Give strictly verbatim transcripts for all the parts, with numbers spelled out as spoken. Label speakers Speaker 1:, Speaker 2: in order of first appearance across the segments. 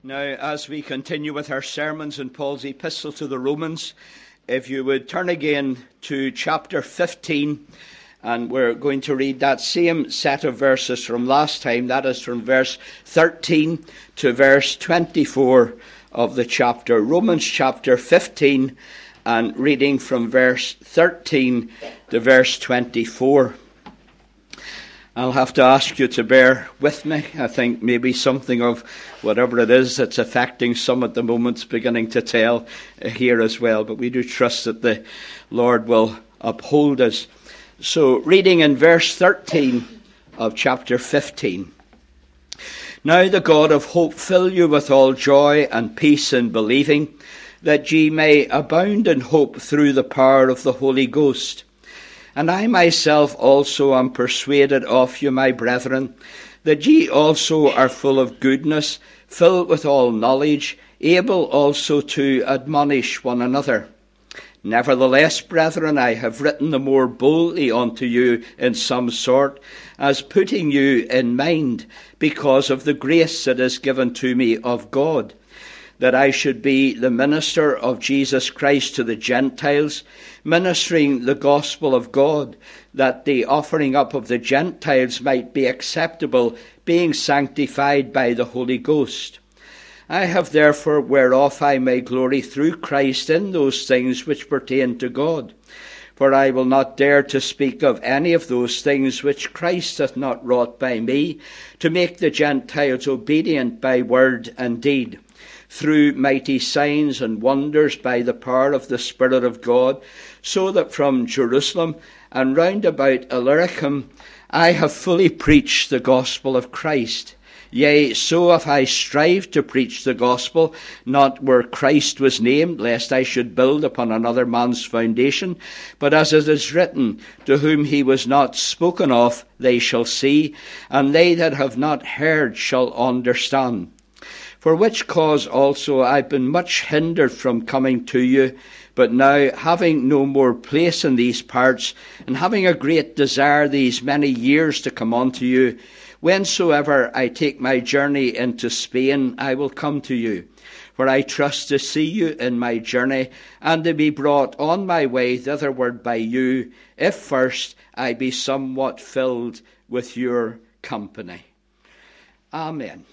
Speaker 1: Now, as we continue with our sermons in Paul's epistle to the Romans, if you would turn again to chapter fifteen, and we're going to read that same set of verses from last time. That is from verse thirteen to verse twenty-four of the chapter. Romans chapter fifteen, and reading from verse thirteen to verse twenty-four. I'll have to ask you to bear with me. I think maybe something of whatever it is that's affecting some at the moment is beginning to tell here as well. But we do trust that the Lord will uphold us. So, reading in verse thirteen of chapter fifteen. Now the God of hope fill you with all joy and peace in believing, that ye may abound in hope through the power of the Holy Ghost. And I myself also am persuaded of you, my brethren, that ye also are full of goodness, filled with all knowledge, able also to admonish one another. Nevertheless, brethren, I have written the more boldly unto you in some sort, as putting you in mind, because of the grace that is given to me of God, that I should be the minister of Jesus Christ to the Gentiles, ministering the gospel of God, that the offering up of the Gentiles might be acceptable, being sanctified by the Holy Ghost. I have therefore whereof I may glory through Christ in those things which pertain to God. For I will not dare to speak of any of those things which Christ hath not wrought by me, to make the Gentiles obedient by word and deed, through mighty signs and wonders by the power of the Spirit of God, so that from Jerusalem and round about Illyricum I have fully preached the gospel of Christ. Yea, so have I strived to preach the gospel, not where Christ was named, lest I should build upon another man's foundation, but as it is written, to whom he was not spoken of, they shall see, and they that have not heard shall understand. For which cause also I have been much hindered from coming to you, but now, having no more place in these parts, and having a great desire these many years to come unto you, whensoever I take my journey into Spain, I will come to you. For I trust to see you in my journey, and to be brought on my way thitherward by you, if first I be somewhat filled with your company. Amen.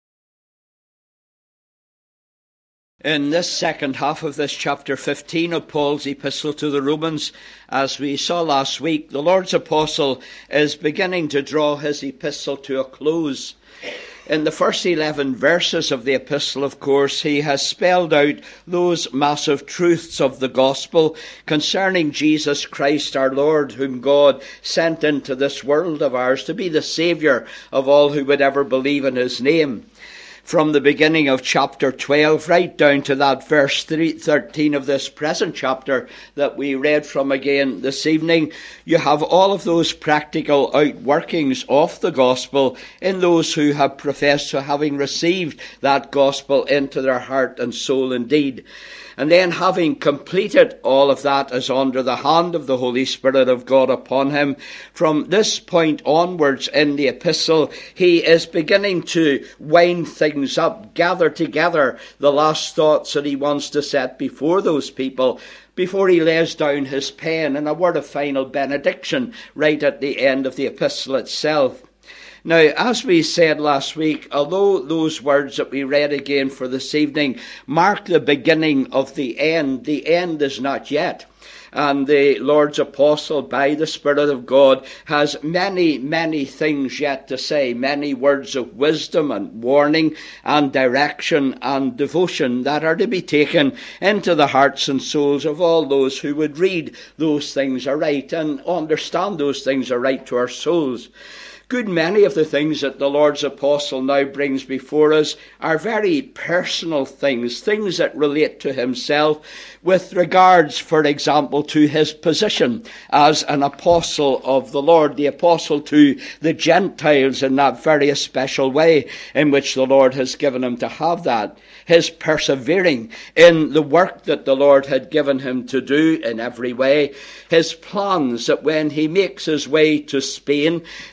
Speaker 1: In this second half of this chapter fifteen of Paul's epistle to the Romans, as we saw last week, the Lord's apostle is beginning to draw his epistle to a close. In the first eleven verses of the epistle, of course, he has spelled out those massive truths of the gospel concerning Jesus Christ our Lord, whom God sent into this world of ours to be the Saviour of all who would ever believe in his name. From the beginning of chapter twelve right down to that verse thirteen of this present chapter that we read from again this evening, you have all of those practical outworkings of the gospel in those who have professed to having received that gospel into their heart and soul indeed. And then, having completed all of that as under the hand of the Holy Spirit of God upon him, from this point onwards in the epistle, he is beginning to wind things up, gather together the last thoughts that he wants to set before those people, before he lays down his pen in a word of final benediction right at the end of the epistle itself. Now, as we said last week, although those words that we read again for this evening mark the beginning of the end, the end is not yet. And the Lord's apostle, by the Spirit of God, has many, many things yet to say, many words of wisdom and warning and direction and devotion that are to be taken into the hearts and souls of all those who would read those things aright and understand those things aright to our souls. Good many of the things that the Lord's apostle now brings before us are very personal things, things that relate to himself with regards, for example, to his position as an apostle of the Lord, the apostle to the Gentiles in that very special way in which the Lord has given him to have that. His persevering in the work that the Lord had given him to do in every way. His plans that when he makes his way to Spain, then he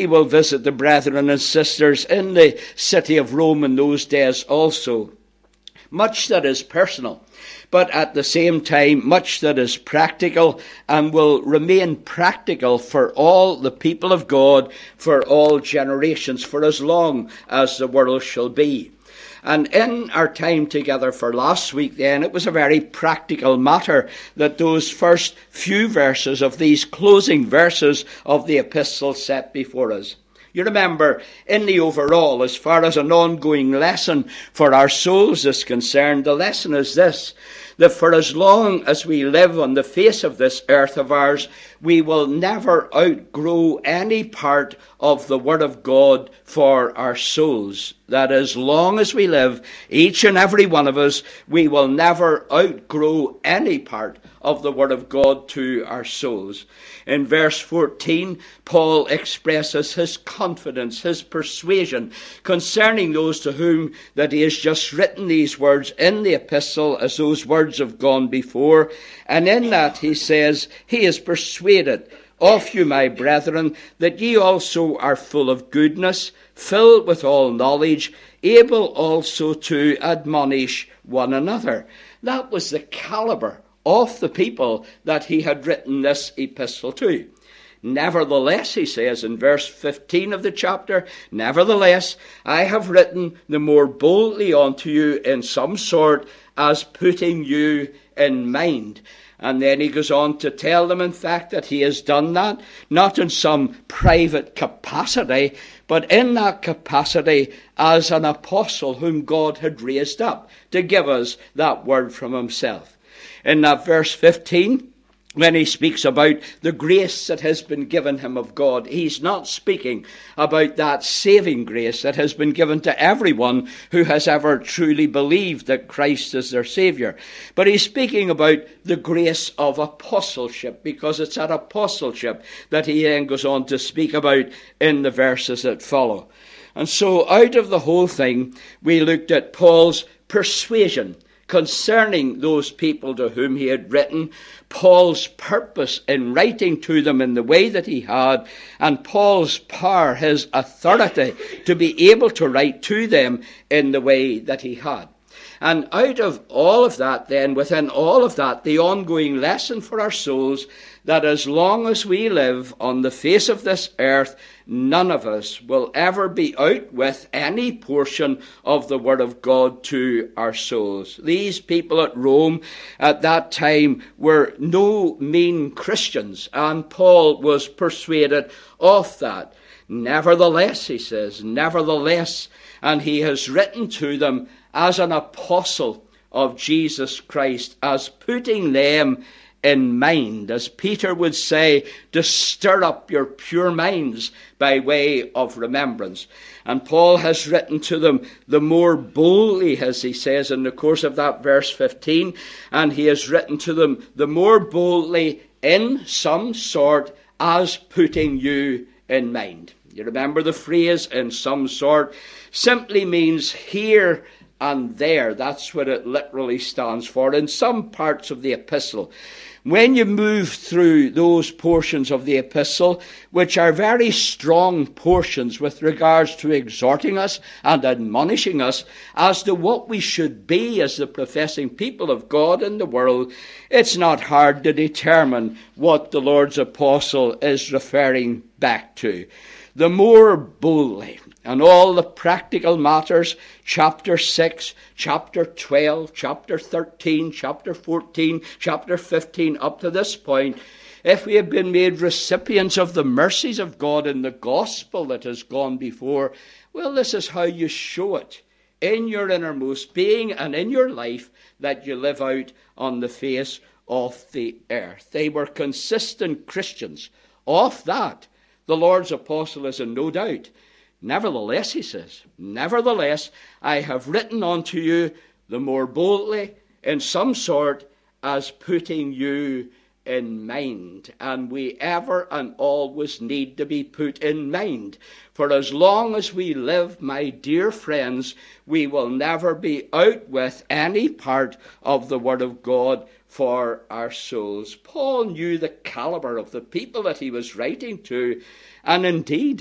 Speaker 1: will visit the brethren and sisters in the city of Rome in those days also. Much that is personal, but at the same time, much that is practical and will remain practical for all the people of God, for all generations, for as long as the world shall be. And in our time together for last week then, it was a very practical matter that those first few verses of these closing verses of the epistle set before us. You remember, in the overall, as far as an ongoing lesson for our souls is concerned, the lesson is this, that for as long as we live on the face of this earth of ours, we will never outgrow any part of the Word of God for our souls. That as long as we live, each and every one of us, we will never outgrow any part of the Word of God to our souls. In verse fourteen, Paul expresses his confidence, his persuasion concerning those to whom that he has just written these words in the epistle, as those words have gone before. And in that he says, he is persuaded of you, my brethren, that ye also are full of goodness, filled with all knowledge, able also to admonish one another. That was the caliber of the people that he had written this epistle to. Nevertheless, he says in verse fifteen of the chapter, nevertheless, I have written the more boldly unto you in some sort, as putting you in mind. And then he goes on to tell them, in fact, that he has done that, not in some private capacity, but in that capacity as an apostle whom God had raised up to give us that word from himself. In that verse fifteen, when he speaks about the grace that has been given him of God, he's not speaking about that saving grace that has been given to everyone who has ever truly believed that Christ is their Saviour. But he's speaking about the grace of apostleship, because it's that apostleship that he then goes on to speak about in the verses that follow. And so out of the whole thing, we looked at Paul's persuasion concerning those people to whom he had written, Paul's purpose in writing to them in the way that he had, and Paul's power, his authority, to be able to write to them in the way that he had. And out of all of that then, within all of that, the ongoing lesson for our souls, that as long as we live on the face of this earth, none of us will ever be out with any portion of the Word of God to our souls. These people at Rome at that time were no mean Christians, and Paul was persuaded of that. Nevertheless, he says, nevertheless, and he has written to them as an apostle of Jesus Christ, as putting them in mind, as Peter would say, to stir up your pure minds by way of remembrance. And Paul has written to them the more boldly, as he says in the course of that verse fifteen, and he has written to them the more boldly in some sort, as putting you in mind. You remember the phrase in some sort simply means here and there. That's what it literally stands for in some parts of the epistle. When you move through those portions of the epistle, which are very strong portions with regards to exhorting us and admonishing us as to what we should be as the professing people of God in the world, it's not hard to determine what the Lord's apostle is referring back to. The more boldly, and all the practical matters, chapter six, chapter twelve, chapter thirteen, chapter fourteen, chapter fifteen, up to this point, if we have been made recipients of the mercies of God in the gospel that has gone before, well, this is how you show it in your innermost being and in your life that you live out on the face of the earth. They were consistent Christians. Of that, the Lord's apostle is in no doubt. Nevertheless, he says, nevertheless, I have written unto you the more boldly in some sort, as putting you in mind. And we ever and always need to be put in mind. For as long as we live, my dear friends, we will never be out with any part of the Word of God for our souls. Paul knew the caliber of the people that he was writing to, and indeed,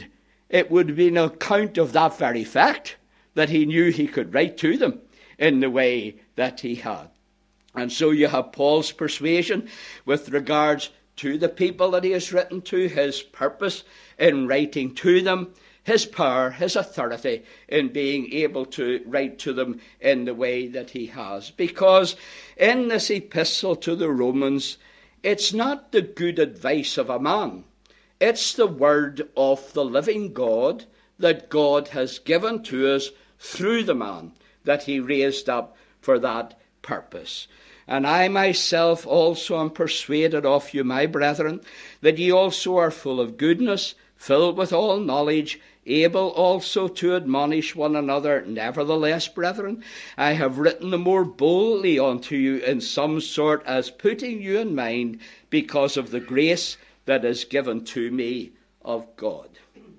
Speaker 1: it would be an account of that very fact, that he knew he could write to them in the way that he had. And so you have Paul's persuasion with regards to the people that he has written to, his purpose in writing to them, his power, his authority in being able to write to them in the way that he has. Because in this epistle to the Romans, it's not the good advice of a man. It's the word of the living God that God has given to us through the man that he raised up for that purpose. And I myself also am persuaded of you, my brethren, that ye also are full of goodness, filled with all knowledge, able also to admonish one another. Nevertheless, brethren, I have written the more boldly unto you in some sort, as putting you in mind, because of the grace that is given to me of God.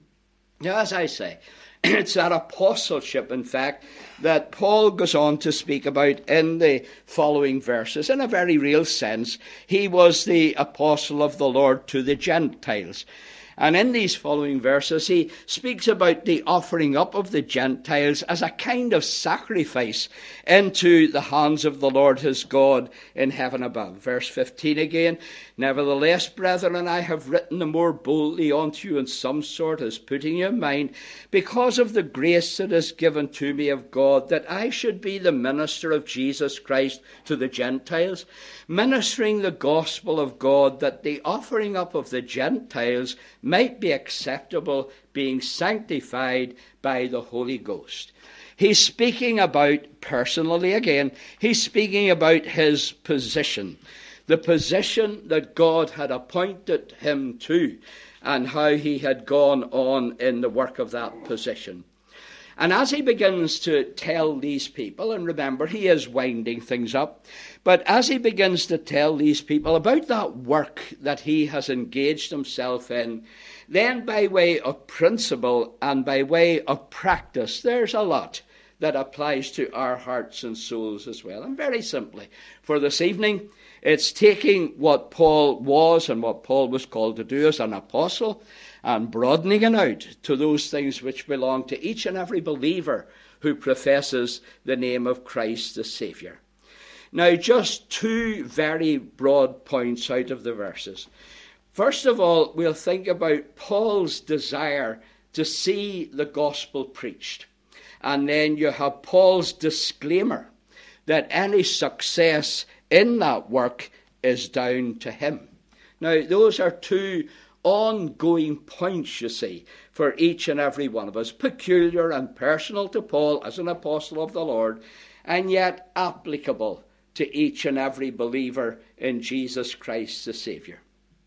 Speaker 1: Now, as I say, it's that apostleship, in fact, that Paul goes on to speak about in the following verses. In a very real sense, he was the apostle of the Lord to the Gentiles. And in these following verses, he speaks about the offering up of the Gentiles as a kind of sacrifice into the hands of the Lord his God in heaven above. Verse fifteen again, nevertheless, brethren, I have written the more boldly unto you in some sort, as putting you in mind, because of the grace that is given to me of God, that I should be the minister of Jesus Christ to the Gentiles, ministering the gospel of God, that the offering up of the Gentiles might be acceptable, being sanctified by the Holy Ghost. He's speaking about, personally again, he's speaking about his position, the position that God had appointed him to, and how he had gone on in the work of that position. And as he begins to tell these people, and remember, he is winding things up, but as he begins to tell these people about that work that he has engaged himself in, then by way of principle and by way of practice, there's a lot that applies to our hearts and souls as well. And very simply, for this evening, it's taking what Paul was and what Paul was called to do as an apostle, and broadening it out to those things which belong to each and every believer who professes the name of Christ the Saviour. Now, just two very broad points out of the verses. First of all, we'll think about Paul's desire to see the gospel preached. And then you have Paul's disclaimer that any success in that work is down to him. Now, those are two ongoing points, you see, for each and every one of us, peculiar and personal to Paul as an apostle of the Lord, and yet applicable to each and every believer in Jesus Christ the Saviour.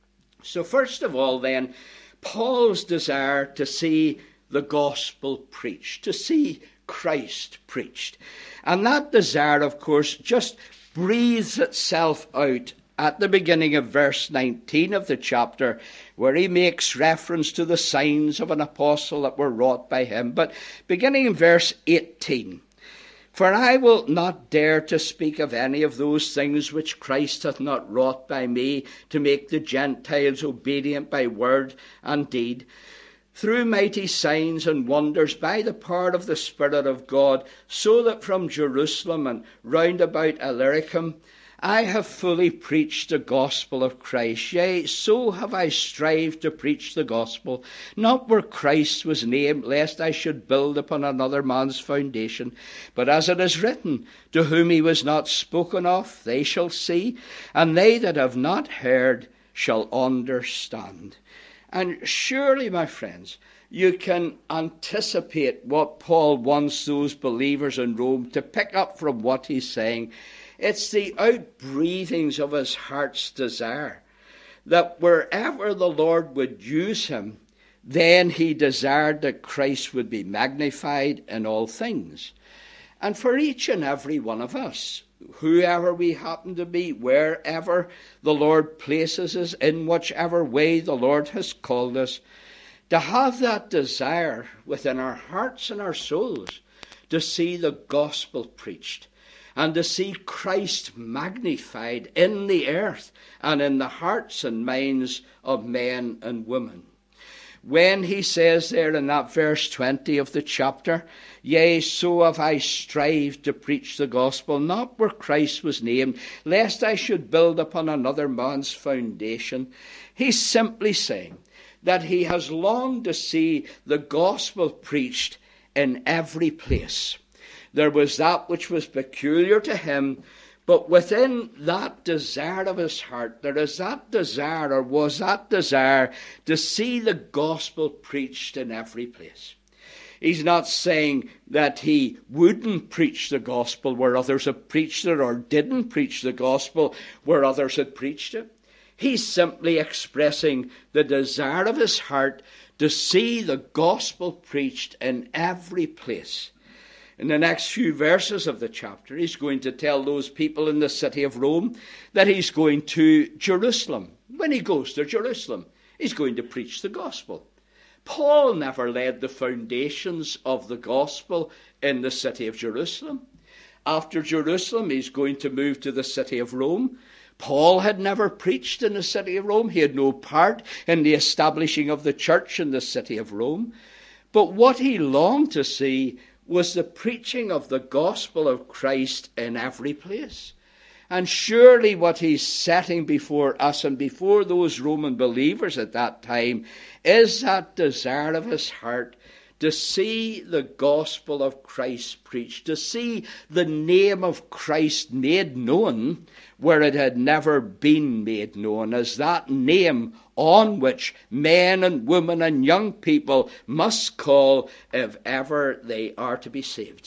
Speaker 1: So first of all then, Paul's desire to see the gospel preached, to see Christ preached. And that desire, of course, just breathes itself out at the beginning of verse nineteen of the chapter, where he makes reference to the signs of an apostle that were wrought by him. But beginning in verse eighteen, for I will not dare to speak of any of those things which Christ hath not wrought by me, to make the Gentiles obedient by word and deed, through mighty signs and wonders by the power of the Spirit of God, so that from Jerusalem and round about Illyricum I have fully preached the gospel of Christ. Yea, so have I strived to preach the gospel, not where Christ was named, lest I should build upon another man's foundation. But as it is written, to whom he was not spoken of, they shall see, and they that have not heard shall understand. And surely, my friends, you can anticipate what Paul wants those believers in Rome to pick up from what he's saying. It's the outbreathings of his heart's desire that wherever the Lord would use him, then he desired that Christ would be magnified in all things. And for each and every one of us, whoever we happen to be, wherever the Lord places us, in whichever way the Lord has called us, to have that desire within our hearts and our souls to see the gospel preached, and to see Christ magnified in the earth and in the hearts and minds of men and women. when he says there in that verse twenty of the chapter, yea, so have I strived to preach the gospel, not where Christ was named, lest I should build upon another man's foundation. He's simply saying that he has longed to see the gospel preached in every place. There was that which was peculiar to him, but within that desire of his heart, there is that desire, or was that desire, to see the gospel preached in every place. He's not saying that he wouldn't preach the gospel where others had preached it, or didn't preach the gospel where others had preached it. He's simply expressing the desire of his heart to see the gospel preached in every place. In the next few verses of the chapter, he's going to tell those people in the city of Rome that he's going to Jerusalem. When he goes to Jerusalem, he's going to preach the gospel. Paul never laid the foundations of the gospel in the city of Jerusalem. After Jerusalem, he's going to move to the city of Rome. Paul had never preached in the city of Rome. He had no part in the establishing of the church in the city of Rome. But what he longed to see was the preaching of the gospel of Christ in every place. And surely what he's setting before us and before those Roman believers at that time is that desire of his heart to see the gospel of Christ preached, to see the name of Christ made known where it had never been made known, as that name on which men and women and young people must call if ever they are to be saved.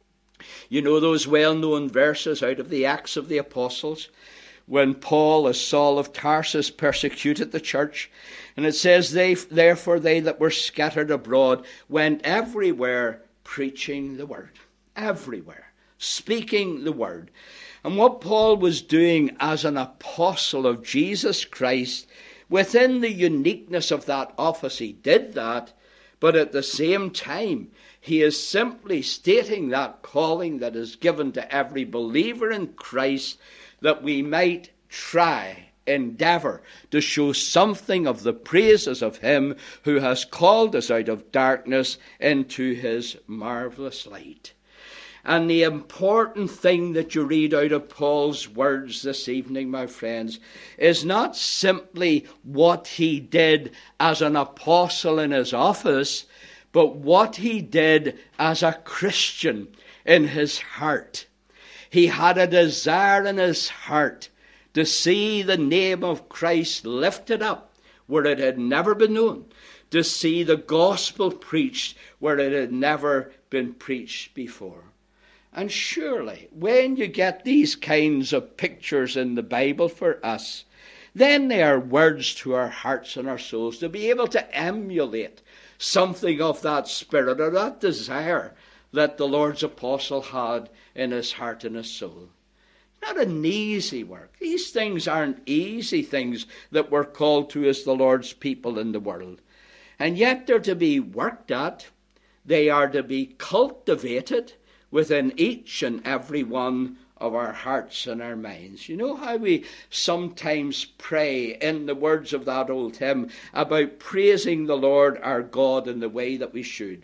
Speaker 1: You know those well-known verses out of the Acts of the Apostles, when Paul, as Saul of Tarsus, persecuted the church. And it says, they, therefore they that were scattered abroad went everywhere preaching the word. Everywhere. Speaking the word. And what Paul was doing as an apostle of Jesus Christ, within the uniqueness of that office, he did that. But at the same time, he is simply stating that calling that is given to every believer in Christ, that we might try, endeavour to show something of the praises of him who has called us out of darkness into his marvellous light. And the important thing that you read out of Paul's words this evening, my friends, is not simply what he did as an apostle in his office, but what he did as a Christian in his heart. He had a desire in his heart to see the name of Christ lifted up where it had never been known, to see the gospel preached where it had never been preached before. And surely, when you get these kinds of pictures in the Bible for us, then they are words to our hearts and our souls to be able to emulate something of that spirit or that desire that the Lord's apostle had in his heart and his soul. Not an easy work. These things aren't easy things that we're called to as the Lord's people in the world. And yet they're to be worked at. They are to be cultivated within each and every one of our hearts and our minds. You know how we sometimes pray in the words of that old hymn about praising the Lord our God in the way that we should.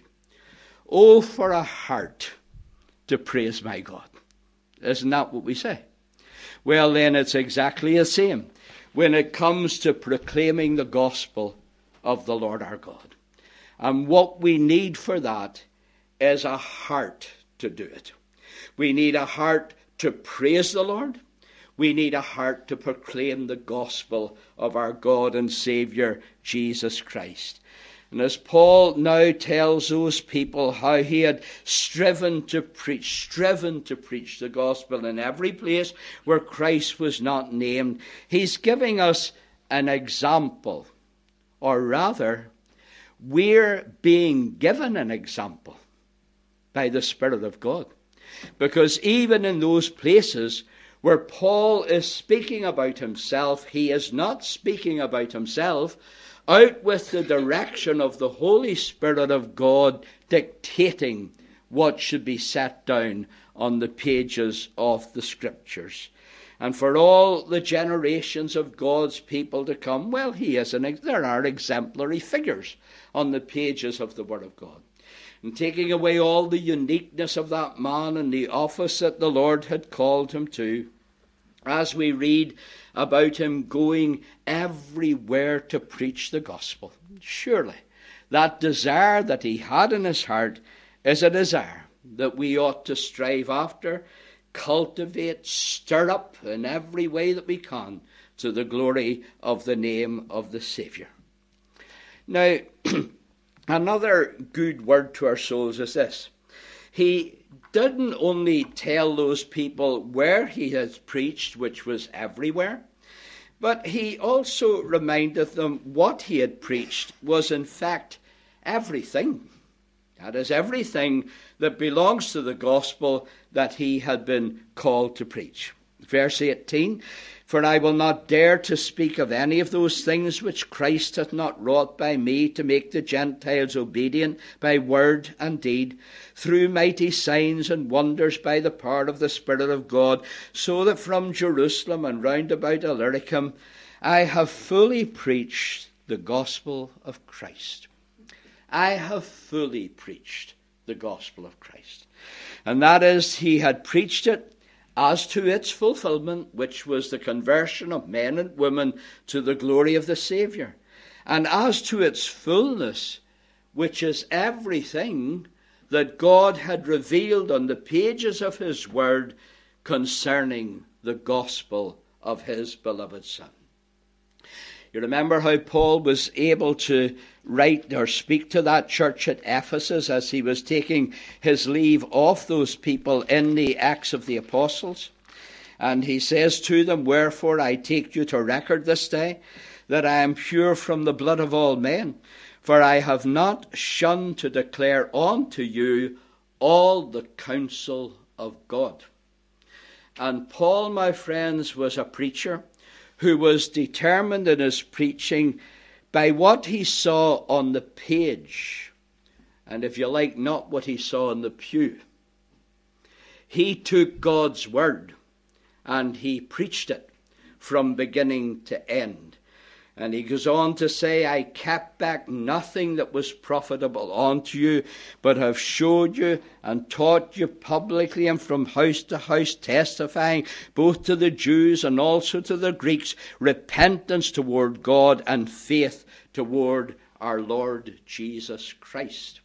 Speaker 1: Oh, for a heart to praise my God. Isn't that what we say? Well, then it's exactly the same when it comes to proclaiming the gospel of the Lord our God. And what we need for that is a heart to do it. We need a heart to praise the Lord. We need a heart to proclaim the gospel of our God and Saviour, Jesus Christ. And as Paul now tells those people how he had striven to preach, striven to preach the gospel in every place where Christ was not named, he's giving us an example. Or rather, we're being given an example by the Spirit of God. Because even in those places where Paul is speaking about himself, he is not speaking about himself out with the direction of the Holy Spirit of God dictating what should be set down on the pages of the Scriptures. and for all the generations of God's people to come. Well, he is an, there are exemplary figures on the pages of the Word of God. And taking away all the uniqueness of that man and the office that the Lord had called him to, as we read about him going everywhere to preach the gospel. Surely that desire that he had in his heart is a desire that we ought to strive after, cultivate, stir up in every way that we can to the glory of the name of the Saviour. Now, another good word to our souls is this. He didn't only tell those people where he has preached, which was everywhere, but he also reminded them what he had preached was in fact everything. That is everything that belongs to the gospel that he had been called to preach. Verse eighteen, for I will not dare to speak of any of those things which Christ hath not wrought by me, to make the Gentiles obedient by word and deed, through mighty signs and wonders by the power of the Spirit of God, so that from Jerusalem and round about Illyricum I have fully preached the gospel of Christ. I have fully preached the gospel of Christ. And that is, he had preached it as to its fulfillment, which was the conversion of men and women to the glory of the Saviour, and as to its fullness, which is everything that God had revealed on the pages of his word concerning the gospel of his beloved Son. You remember how Paul was able to write or speak to that church at Ephesus as he was taking his leave of those people in the Acts of the Apostles. And he says to them, wherefore I take you to record this day, that I am pure from the blood of all men, for I have not shunned to declare unto you all the counsel of God. And Paul, my friends, was a preacher who was determined in his preaching by what he saw on the page, and if you like, not what he saw in the pew. He took God's word and he preached it from beginning to end. And he goes on to say, I kept back nothing that was profitable unto you, but have showed you and taught you publicly and from house to house, testifying both to the Jews and also to the Greeks, repentance toward God and faith toward our Lord Jesus Christ.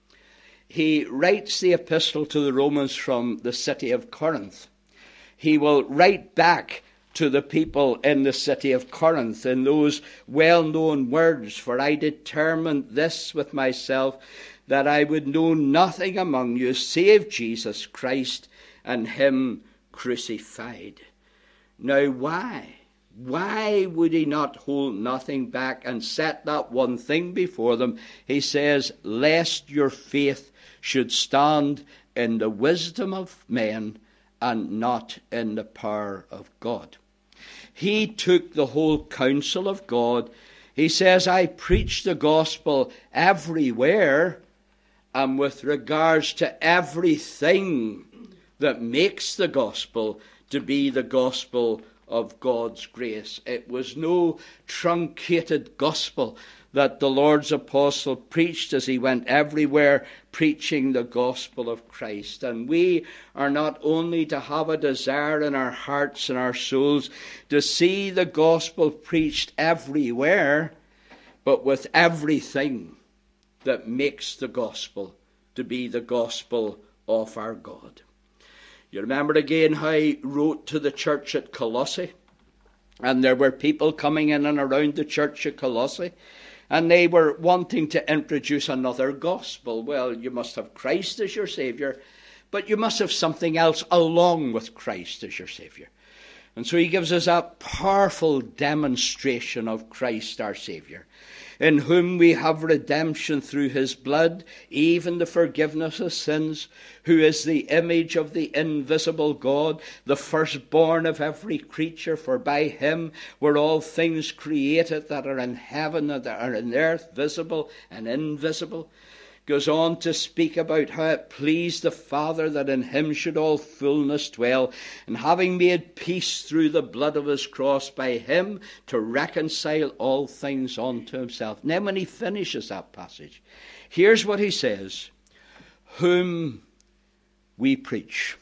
Speaker 1: He writes the epistle to the Romans from the city of Corinth. He will write back to the people in the city of Corinth in those well-known words, for I determined this with myself, that I would know nothing among you save Jesus Christ and him crucified. Now why? Why would he not hold nothing back and set that one thing before them? He says, lest your faith should stand in the wisdom of men and not in the power of God. He took the whole counsel of God. He says, I preach the gospel everywhere, and with regards to everything that makes the gospel to be the gospel of God's grace. It was no truncated gospel that the Lord's apostle preached as he went everywhere preaching the gospel of Christ. And we are not only to have a desire in our hearts and our souls to see the gospel preached everywhere, but with everything that makes the gospel to be the gospel of our God. You remember again how he wrote to the church at Colossae, and there were people coming in and around the church at Colossae, and they were wanting to introduce another gospel. Well, you must have Christ as your Saviour, but you must have something else along with Christ as your Saviour. And so he gives us a powerful demonstration of Christ our Saviour, in whom we have redemption through his blood, even the forgiveness of sins, who is the image of the invisible God, the firstborn of every creature, for by him were all things created that are in heaven and that are in earth, visible and invisible. goes on to speak about how it pleased the Father that in him should all fullness dwell, and having made peace through the blood of his cross, by him to reconcile all things unto himself. And then when he finishes that passage, here's what he says: whom we preach.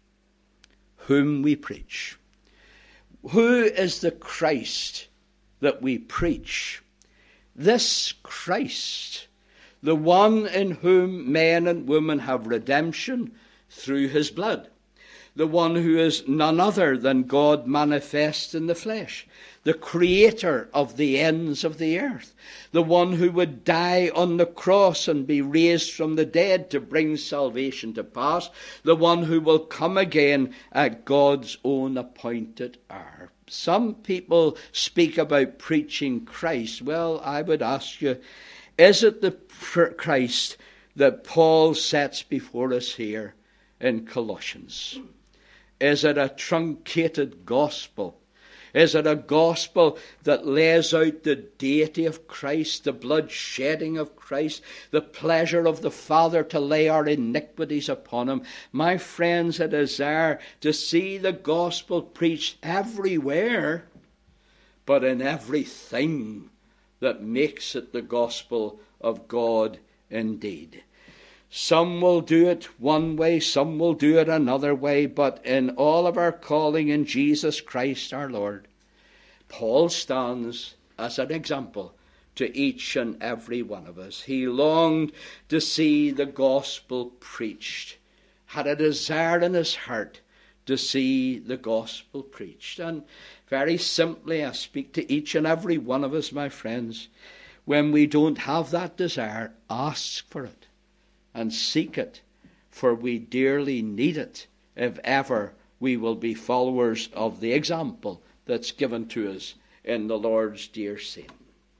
Speaker 1: Whom we preach. Who is the Christ that we preach? This Christ, the one in whom men and women have redemption through his blood, the one who is none other than God manifest in the flesh, the creator of the ends of the earth, the one who would die on the cross and be raised from the dead to bring salvation to pass, the one who will come again at God's own appointed hour. Some people speak about preaching Christ. Well, I would ask you, is it the Christ that Paul sets before us here in Colossians? Is it a truncated gospel? Is it a gospel that lays out the deity of Christ, the blood shedding of Christ, the pleasure of the Father to lay our iniquities upon him? My friends, I desire to see the gospel preached everywhere, but in everything that makes it the gospel of God indeed. Some will do it one way, some will do it another way, but in all of our calling in Jesus Christ our Lord, Paul stands as an example to each and every one of us. He longed to see the gospel preached, had a desire in his heart to see the gospel preached. And very simply, I speak to each and every one of us, my friends, when we don't have that desire, ask for it. And seek it, for we dearly need it if ever we will be followers of the example that's given to us in the Lord's dear saying.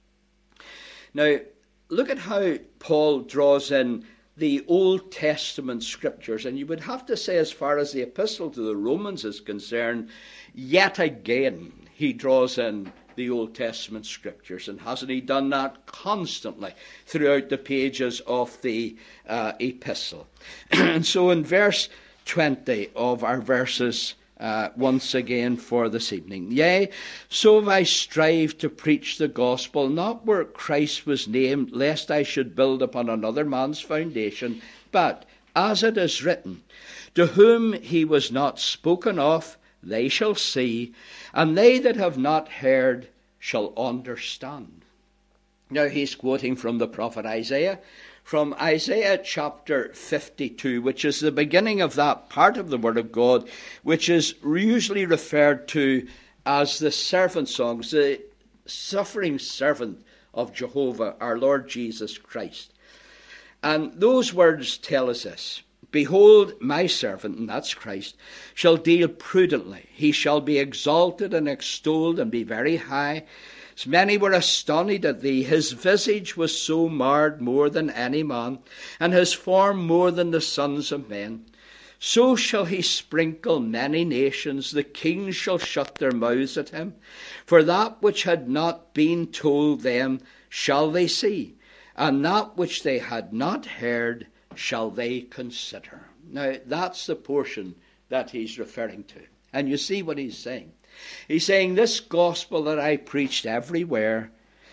Speaker 1: Now, look at how Paul draws in the Old Testament scriptures, and you would have to say, as far as the epistle to the Romans is concerned, yet again he draws in the Old Testament scriptures. And hasn't he done that constantly throughout the pages of the uh, epistle? And so in verse twenty of our verses, uh, once again for this evening, yea, so have I strived to preach the gospel, not where Christ was named, lest I should build upon another man's foundation, but as it is written, to whom he was not spoken of, they shall see, and they that have not heard shall understand. Now he's quoting from the prophet Isaiah, from Isaiah chapter fifty-two, which is the beginning of that part of the Word of God, which is usually referred to as the servant songs, the suffering servant of Jehovah, our Lord Jesus Christ. And those words tell us this: behold, my servant, and that's Christ, shall deal prudently. He shall be exalted and extolled and be very high. As many were astonished at thee. His visage was so marred more than any man, and his form more than the sons of men. So shall he sprinkle many nations. The kings shall shut their mouths at him. For that which had not been told them shall they see, and that which they had not heard shall they consider. Now, that's the portion that he's referring to. And you see what he's saying. He's saying this gospel that I preached everywhere,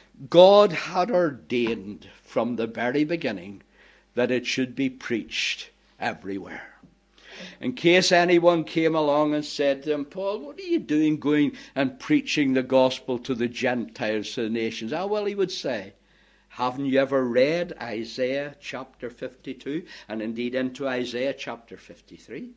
Speaker 1: God had ordained from the very beginning that it should be preached everywhere. In case anyone came along and said to him, Paul, what are you doing going and preaching the gospel to the Gentiles, to the nations? Ah, well, he would say, haven't you ever read Isaiah chapter fifty-two, and indeed into Isaiah chapter fifty-three?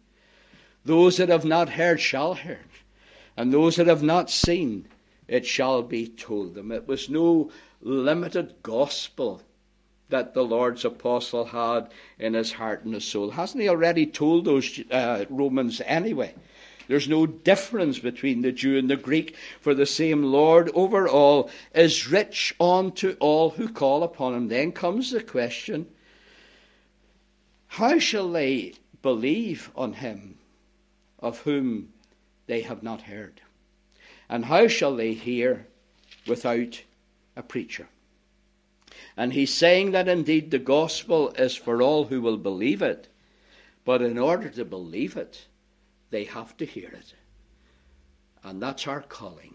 Speaker 1: Those that have not heard shall hear, and those that have not seen, it shall be told them. It was no limited gospel that the Lord's apostle had in his heart and his soul. Hasn't he already told those uh, Romans anyway? There's no difference between the Jew and the Greek, for the same Lord over all is rich unto all who call upon him. Then comes the question, how shall they believe on him of whom they have not heard? And how shall they hear without a preacher? And he's saying that indeed the gospel is for all who will believe it. But in order to believe it, they have to hear it. And that's our calling.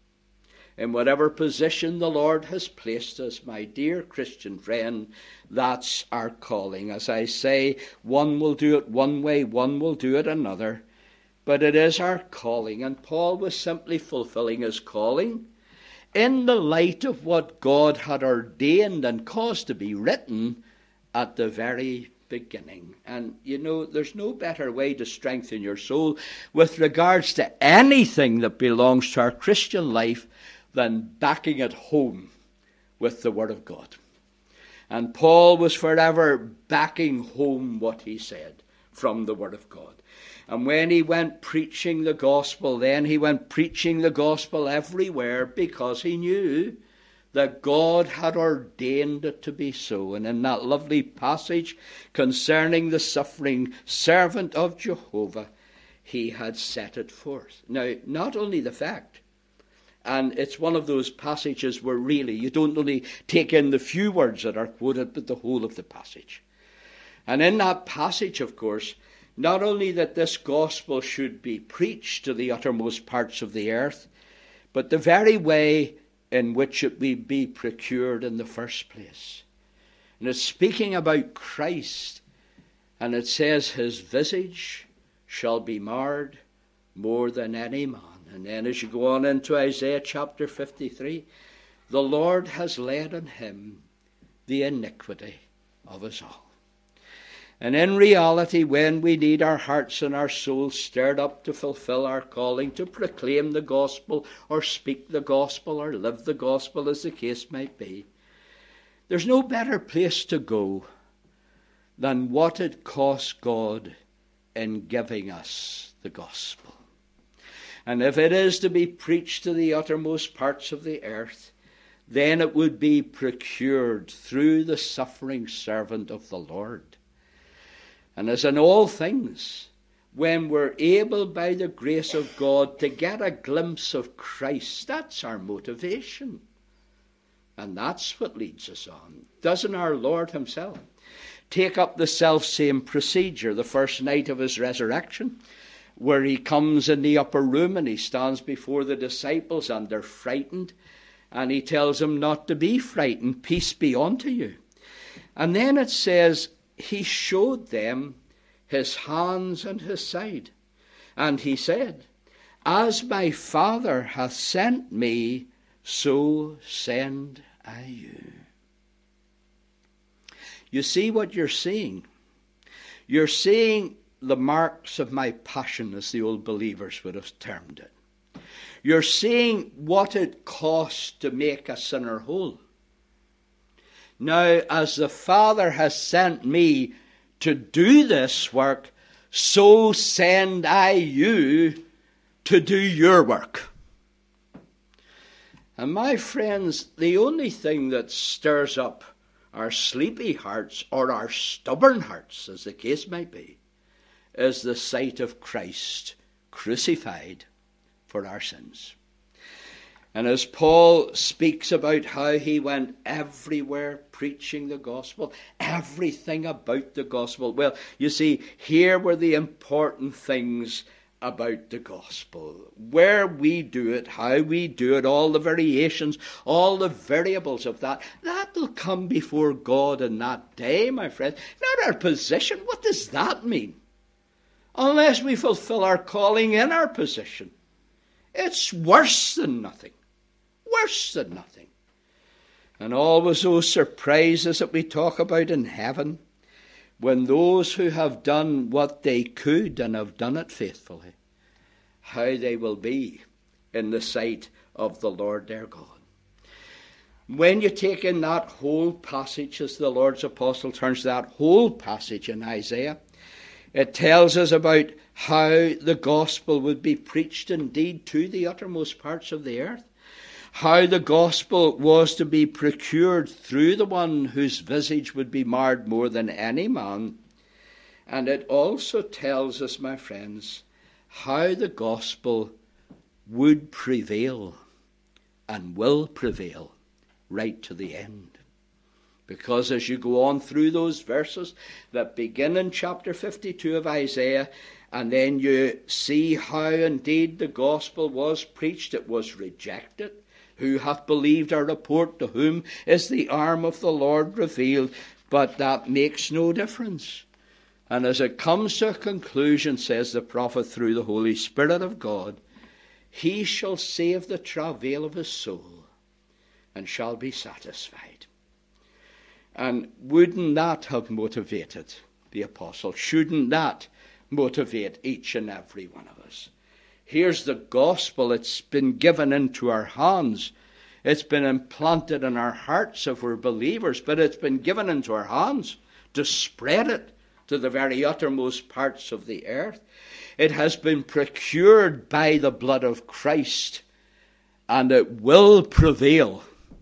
Speaker 1: In whatever position the Lord has placed us, my dear Christian friend, that's our calling. As I say, one will do it one way, one will do it another. But it is our calling. And Paul was simply fulfilling his calling in the light of what God had ordained and caused to be written at the very beginning. And you know, there's no better way to strengthen your soul with regards to anything that belongs to our Christian life than backing it home with the Word of God. And Paul was forever backing home what he said from the Word of God. And when he went preaching the gospel, then he went preaching the gospel everywhere because he knew that God had ordained it to be so. And in that lovely passage concerning the suffering servant of Jehovah, he had set it forth. Now, not only the fact, and it's one of those passages where really you don't only take in the few words that are quoted, but the whole of the passage. And in that passage, of course, not only that this gospel should be preached to the uttermost parts of the earth, but the very way in which it will be procured in the first place. And it's speaking about Christ, and it says his visage shall be marred more than any man. And then as you go on into Isaiah chapter fifty-three, the Lord has laid on him the iniquity of us all. And in reality, when we need our hearts and our souls stirred up to fulfill our calling, to proclaim the gospel, or speak the gospel, or live the gospel, as the case might be, there's no better place to go than what it cost God in giving us the gospel. And if it is to be preached to the uttermost parts of the earth, then it would be procured through the suffering servant of the Lord. And as in all things, when we're able by the grace of God to get a glimpse of Christ, that's our motivation. And that's what leads us on. Doesn't our Lord himself take up the self-same procedure the first night of his resurrection, where he comes in the upper room and he stands before the disciples and they're frightened, and he tells them not to be frightened, peace be unto you. And then it says he showed them his hands and his side, and he said, as my Father hath sent me, so send I you. You see what you're seeing? You're seeing the marks of my passion, as the old believers would have termed it. You're seeing what it costs to make a sinner whole. Now, as the Father has sent me to do this work, so send I you to do your work. And my friends, the only thing that stirs up our sleepy hearts, or our stubborn hearts, as the case might be, is the sight of Christ crucified for our sins. And as Paul speaks about how he went everywhere preaching the gospel, everything about the gospel, well, you see, here were the important things about the gospel. Where we do it, how we do it, all the variations, all the variables of that, that will come before God in that day, my friend. Not our position. What does that mean? Unless we fulfill our calling in our position, it's worse than nothing. Worse than nothing. And always those surprises that we talk about in heaven, when those who have done what they could and have done it faithfully, how they will be in the sight of the Lord their God. When you take in that whole passage, as the Lord's apostle turns to that whole passage in Isaiah, it tells us about how the gospel would be preached indeed to the uttermost parts of the earth, how the gospel was to be procured through the one whose visage would be marred more than any man. And it also tells us, my friends, how the gospel would prevail and will prevail right to the end. Because as you go on through those verses that begin in chapter fifty-two of Isaiah, and then you see how indeed the gospel was preached, it was rejected. Who hath believed our report? To whom is the arm of the Lord revealed? But that makes no difference. And as it comes to a conclusion, says the prophet through the Holy Spirit of God, he shall save the travail of his soul and shall be satisfied. And wouldn't that have motivated the apostle? Shouldn't that motivate each and every one of us? Here's the gospel. It's been given into our hands. It's been implanted in our hearts if we're believers, but it's been given into our hands to spread it to the very uttermost parts of the earth. It has been procured by the blood of Christ, and it will prevail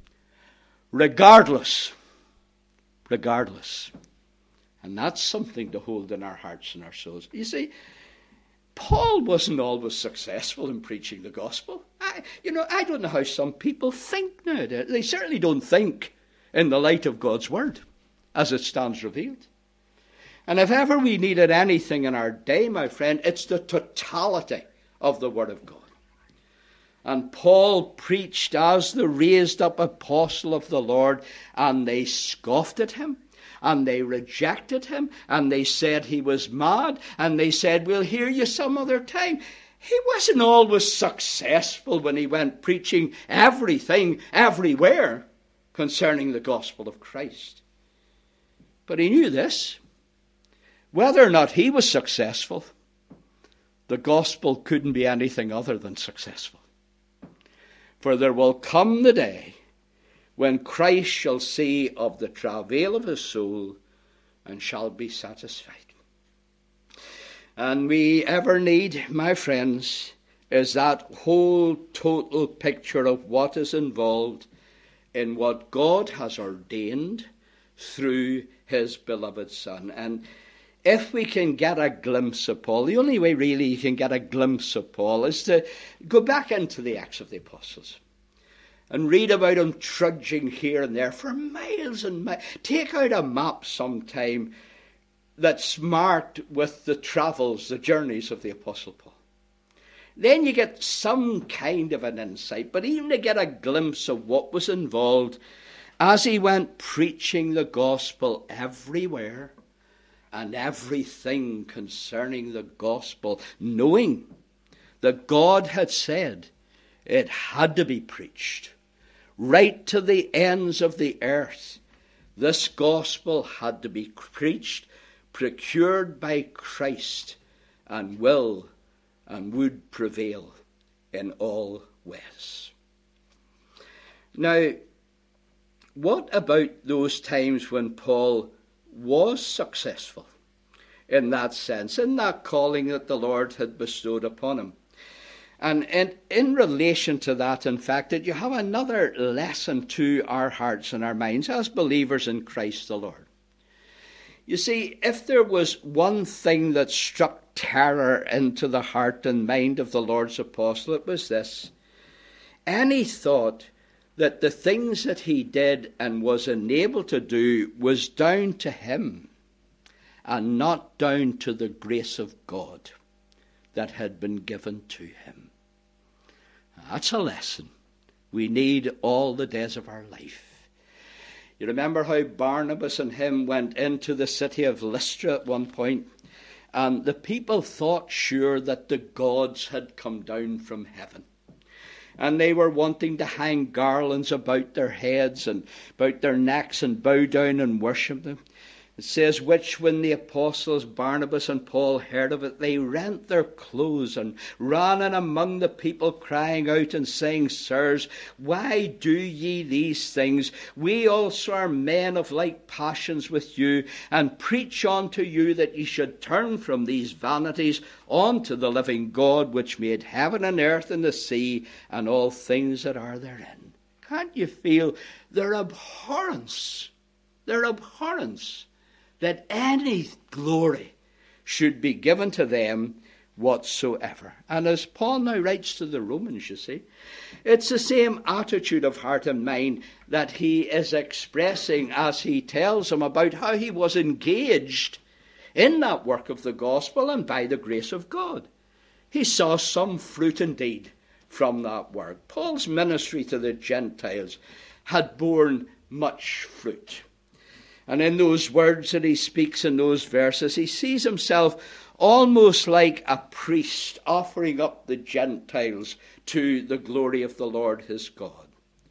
Speaker 1: regardless. Regardless. And that's something to hold in our hearts and our souls. You see, Paul wasn't always successful in preaching the gospel. I, you know, I don't know how some people think nowadays. They certainly don't think in the light of God's word as it stands revealed. And if ever we needed anything in our day, my friend, it's the totality of the word of God. And Paul preached as the raised up apostle of the Lord, and they scoffed at him, and they rejected him, and they said he was mad, and they said, we'll hear you some other time. He wasn't always successful when he went preaching everything, everywhere, concerning the gospel of Christ. But he knew this. Whether or not he was successful, the gospel couldn't be anything other than successful. For there will come the day when Christ shall see of the travail of his soul and shall be satisfied. And we ever need, my friends, is that whole total picture of what is involved in what God has ordained through his beloved Son. And if we can get a glimpse of Paul, the only way really you can get a glimpse of Paul is to go back into the Acts of the Apostles and read about him trudging here and there for miles and miles. Take out a map sometime that's marked with the travels, the journeys of the Apostle Paul. Then you get some kind of an insight, but even to get a glimpse of what was involved as he went preaching the gospel everywhere and everything concerning the gospel, knowing that God had said it had to be preached right to the ends of the earth. This gospel had to be preached, procured by Christ, and will and would prevail in all ways. Now, what about those times when Paul was successful in that sense, in that calling that the Lord had bestowed upon him? And in, in relation to that, in fact, that you have another lesson to our hearts and our minds as believers in Christ the Lord. You see, if there was one thing that struck terror into the heart and mind of the Lord's apostle, it was this. Any thought that the things that he did and was enabled to do was down to him and not down to the grace of God that had been given to him. That's a lesson we need all the days of our life. You remember how Barnabas and him went into the city of Lystra at one point, and the people thought sure that the gods had come down from heaven. And they were wanting to hang garlands about their heads and about their necks and bow down and worship them. It says, which when the apostles Barnabas and Paul heard of it, they rent their clothes and ran in among the people, crying out and saying, Sirs, why do ye these things? We also are men of like passions with you, and preach unto you that ye should turn from these vanities unto the living God, which made heaven and earth and the sea and all things that are therein. Can't you feel their abhorrence? Their abhorrence that any glory should be given to them whatsoever. And as Paul now writes to the Romans, you see, it's the same attitude of heart and mind that he is expressing as he tells them about how he was engaged in that work of the gospel and by the grace of God. He saw some fruit indeed from that work. Paul's ministry to the Gentiles had borne much fruit. And in those words that he speaks in those verses, he sees himself almost like a priest offering up the Gentiles to the glory of the Lord his God.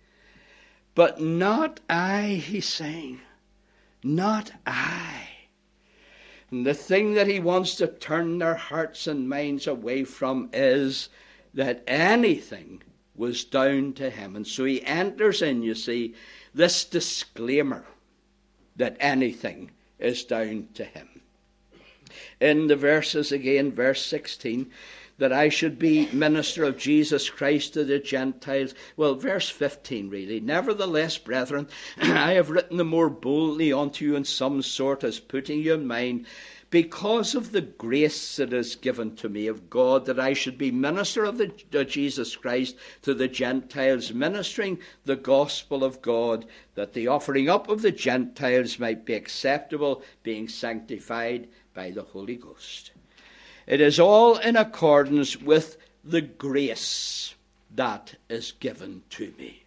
Speaker 1: But not I, he's saying, not I. And the thing that he wants to turn their hearts and minds away from is that anything was down to him. And so he enters in, you see, this disclaimer that anything is down to him. In the verses again, verse sixteen, that I should be minister of Jesus Christ to the Gentiles. Well, verse fifteen really. Nevertheless, brethren, I have written the more boldly unto you in some sort, as putting you in mind, because of the grace that is given to me of God, that I should be minister of the of Jesus Christ to the Gentiles, ministering the gospel of God, that the offering up of the Gentiles might be acceptable, being sanctified by the Holy Ghost. It is all in accordance with the grace that is given to me.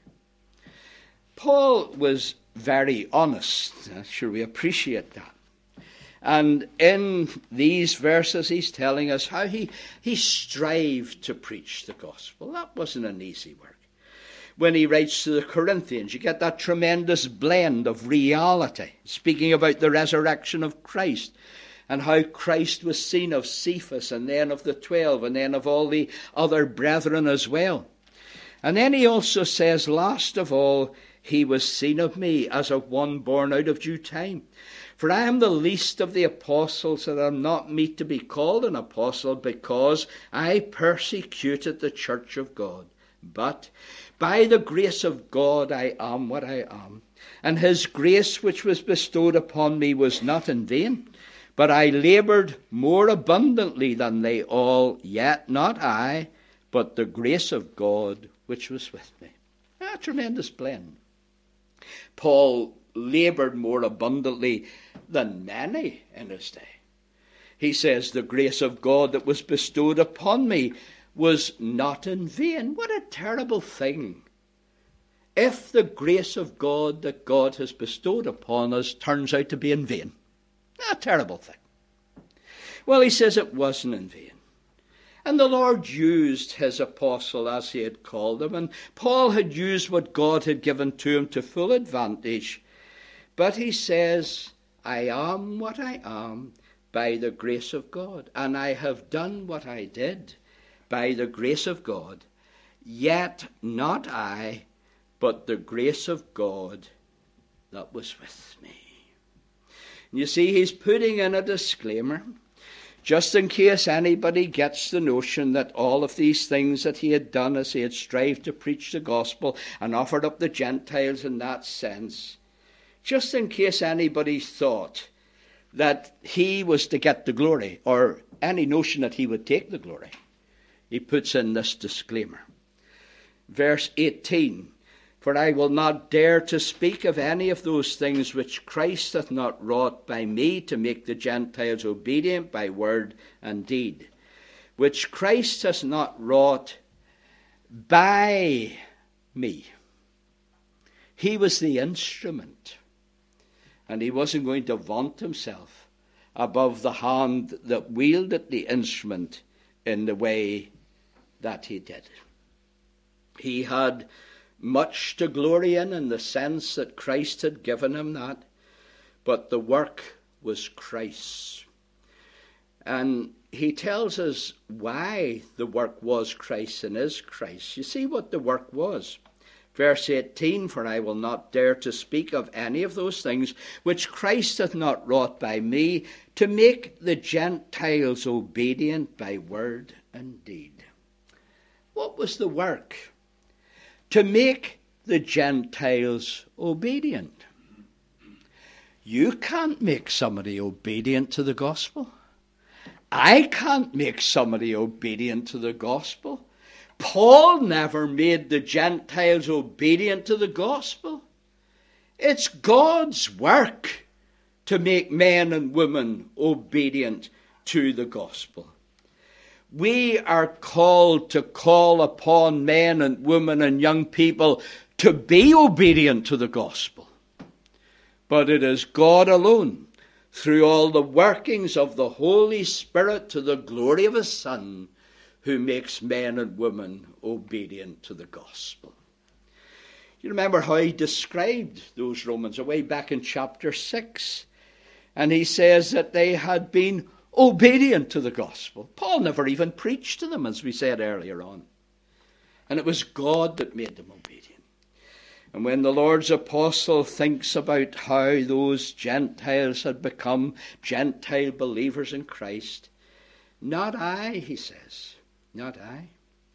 Speaker 1: Paul was very honest. I'm sure we appreciate that. And in these verses, he's telling us how he, he strived to preach the gospel. That wasn't an easy work. When he writes to the Corinthians, you get that tremendous blend of reality, speaking about the resurrection of Christ, and how Christ was seen of Cephas, and then of the twelve, and then of all the other brethren as well. And then he also says, last of all, he was seen of me as of one born out of due time. For I am the least of the apostles, and am not meet to be called an apostle, because I persecuted the church of God. But by the grace of God I am what I am. And his grace which was bestowed upon me was not in vain. But I laboured more abundantly than they all, yet not I, but the grace of God which was with me. A tremendous blend. Paul laboured more abundantly than many in his day. He says, the grace of God that was bestowed upon me was not in vain. What a terrible thing if the grace of God that God has bestowed upon us turns out to be in vain. A terrible thing. Well, he says it wasn't in vain. And the Lord used his apostle as he had called him, and Paul had used what God had given to him to full advantage. But he says, I am what I am by the grace of God, and I have done what I did by the grace of God, yet not I, but the grace of God that was with me. And you see, he's putting in a disclaimer, just in case anybody gets the notion that all of these things that he had done as he had strived to preach the gospel and offered up the Gentiles in that sense, just in case anybody thought that he was to get the glory, or any notion that he would take the glory, he puts in this disclaimer. Verse eighteen, for I will not dare to speak of any of those things which Christ hath not wrought by me to make the Gentiles obedient by word and deed, which Christ has not wrought by me. He was the instrument, and he wasn't going to vaunt himself above the hand that wielded the instrument in the way that he did. He had much to glory in, in the sense that Christ had given him that, but the work was Christ's. And he tells us why the work was Christ and is Christ. You see what the work was. Verse eighteen, for I will not dare to speak of any of those things which Christ hath not wrought by me, to make the Gentiles obedient by word and deed. What was the work? To make the Gentiles obedient. You can't make somebody obedient to the gospel. I can't make somebody obedient to the gospel. Paul never made the Gentiles obedient to the gospel. It's God's work to make men and women obedient to the gospel. We are called to call upon men and women and young people to be obedient to the gospel. But it is God alone, through all the workings of the Holy Spirit to the glory of His Son, who makes men and women obedient to the gospel. You remember how he described those Romans away back in chapter six. And he says that they had been obedient to the gospel. Paul never even preached to them, as we said earlier on. And it was God that made them obedient. And when the Lord's apostle thinks about how those Gentiles had become Gentile believers in Christ, not I, he says, not I.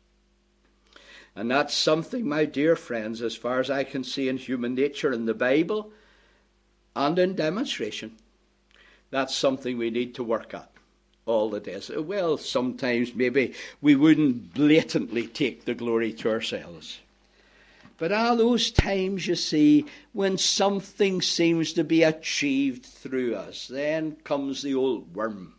Speaker 1: And that's something, my dear friends, as far as I can see in human nature, in the Bible, and in demonstration, that's something we need to work at all the days. Well, sometimes maybe we wouldn't blatantly take the glory to ourselves. But all those times, you see, when something seems to be achieved through us, then comes the old worm,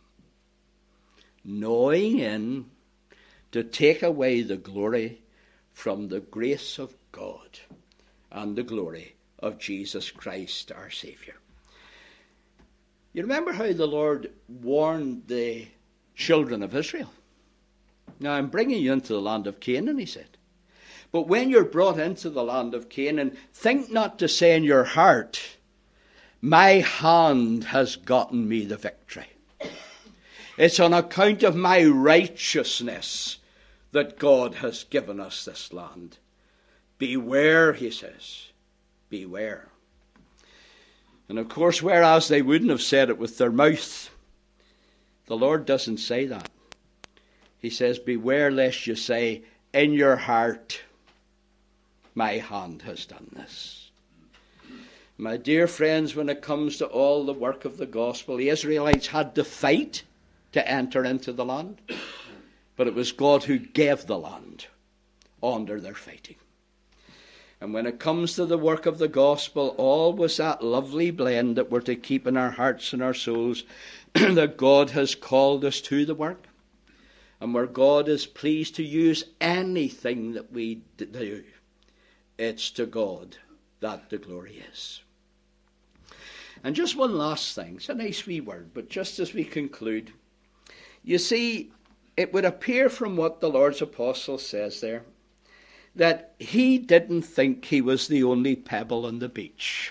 Speaker 1: gnawing in to take away the glory from the grace of God and the glory of Jesus Christ, our Saviour. You remember how the Lord warned the children of Israel? Now, I'm bringing you into the land of Canaan, he said. But when you're brought into the land of Canaan, think not to say in your heart, my hand has gotten me the victory. It's on account of my righteousness that God has given us this land. Beware, he says, beware. And of course, whereas they wouldn't have said it with their mouth, the Lord doesn't say that. He says, beware lest you say, in your heart, my hand has done this. My dear friends, when it comes to all the work of the gospel, the Israelites had to fight to enter into the land. But it was God who gave the land under their fighting. And when it comes to the work of the gospel, all was that lovely blend that we're to keep in our hearts and our souls, that God has called us to the work. And where God is pleased to use anything that we do, it's to God that the glory is. And just one last thing. It's a nice wee word, but just as we conclude, you see, it would appear from what the Lord's apostle says there, that he didn't think he was the only pebble on the beach.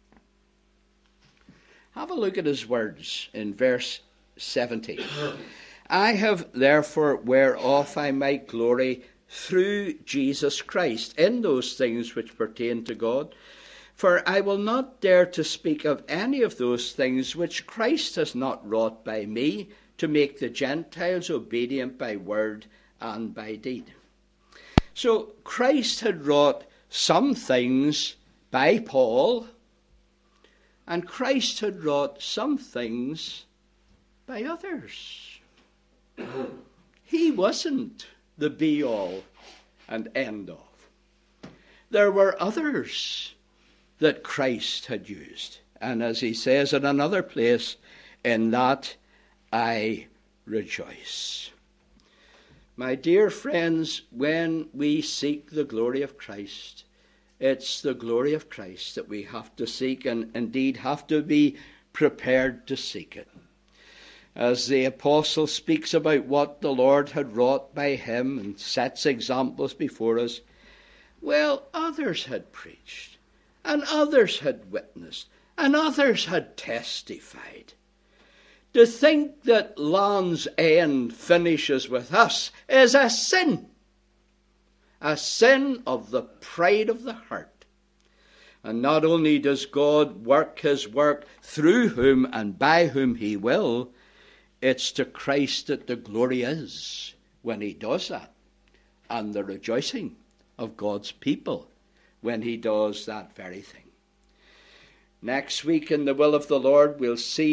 Speaker 1: Have a look at his words in verse seventeen. I have therefore whereof I might glory through Jesus Christ in those things which pertain to God. For I will not dare to speak of any of those things which Christ has not wrought by me, to make the Gentiles obedient by word and by deed. So Christ had wrought some things by Paul, and Christ had wrought some things by others. He wasn't the be-all and end-all. There were others that Christ had used. And as he says in another place, in that I rejoice. My dear friends, when we seek the glory of Christ, it's the glory of Christ that we have to seek, and indeed have to be prepared to seek it. As the apostle speaks about what the Lord had wrought by him and sets examples before us, well, others had preached, and others had witnessed, and others had testified. To think that Land's End finishes with us is a sin. A sin of the pride of the heart. And not only does God work his work through whom and by whom he will, it's to Christ that the glory is when he does that. And the rejoicing of God's people when he does that very thing. Next week, in the will of the Lord, we'll see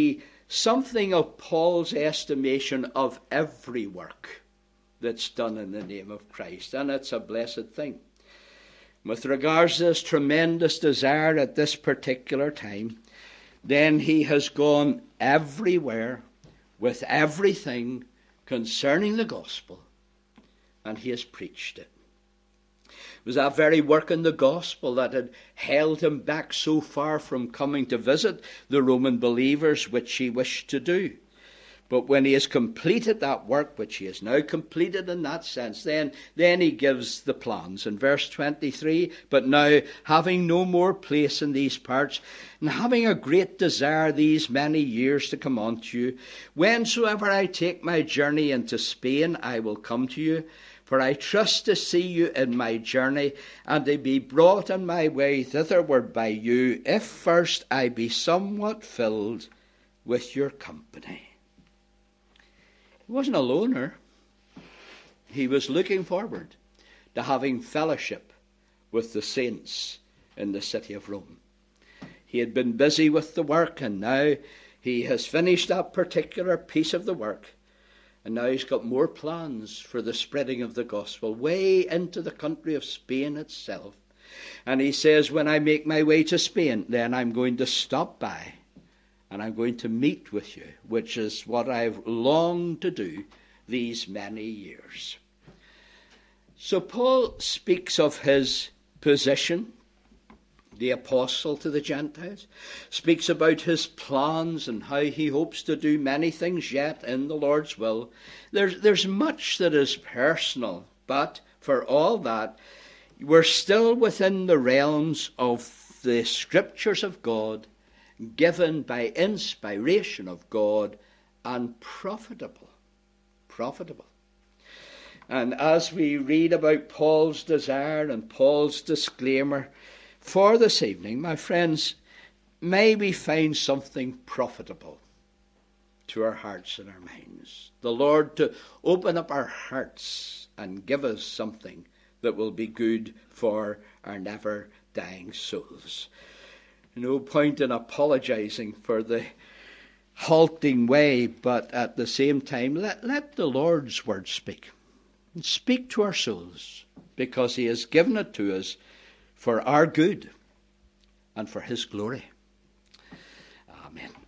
Speaker 1: something of Paul's estimation of every work that's done in the name of Christ. And it's a blessed thing. With regards to this tremendous desire at this particular time, then he has gone everywhere with everything concerning the gospel, and he has preached it. It was that very work in the gospel that had held him back so far from coming to visit the Roman believers, which he wished to do. But when he has completed that work, which he has now completed in that sense, then, then he gives the plans. In verse twenty-three, but now, having no more place in these parts, and having a great desire these many years to come unto you, whensoever I take my journey into Spain, I will come to you. For I trust to see you in my journey, and to be brought on my way thitherward by you, if first I be somewhat filled with your company. He wasn't a loner. He was looking forward to having fellowship with the saints in the city of Rome. He had been busy with the work, and now he has finished that particular piece of the work. And now he's got more plans for the spreading of the gospel way into the country of Spain itself. And he says, when I make my way to Spain, then I'm going to stop by and I'm going to meet with you, which is what I've longed to do these many years. So Paul speaks of his position, the apostle to the Gentiles, speaks about his plans and how he hopes to do many things yet in the Lord's will. There's, there's much that is personal, but for all that, we're still within the realms of the scriptures of God, given by inspiration of God, and profitable. Profitable. And as we read about Paul's desire and Paul's disclaimer for this evening, my friends, may we find something profitable to our hearts and our minds. The Lord to open up our hearts and give us something that will be good for our never-dying souls. No point in apologizing for the halting way, but at the same time, let, let the Lord's word speak. And speak to our souls, because he has given it to us for our good and for his glory. Amen.